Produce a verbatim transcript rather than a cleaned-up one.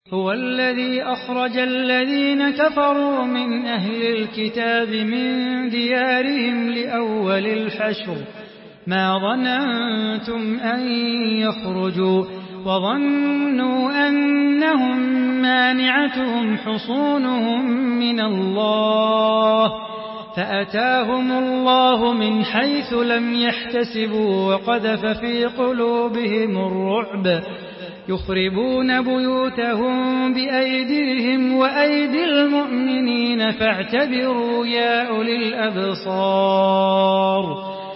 هو الذي أخرج الذين كفروا من أهل الكتاب من ديارهم لأول الحشر ما ظننتم أن يخرجوا وظنوا أنهم مانعتهم حصونهم من الله فأتاهم الله من حيث لم يحتسبوا وقذف في قلوبهم الرعب يخربون بيوتهم بأيديهم وأيدي المؤمنين فاعتبروا يا أولي الأبصار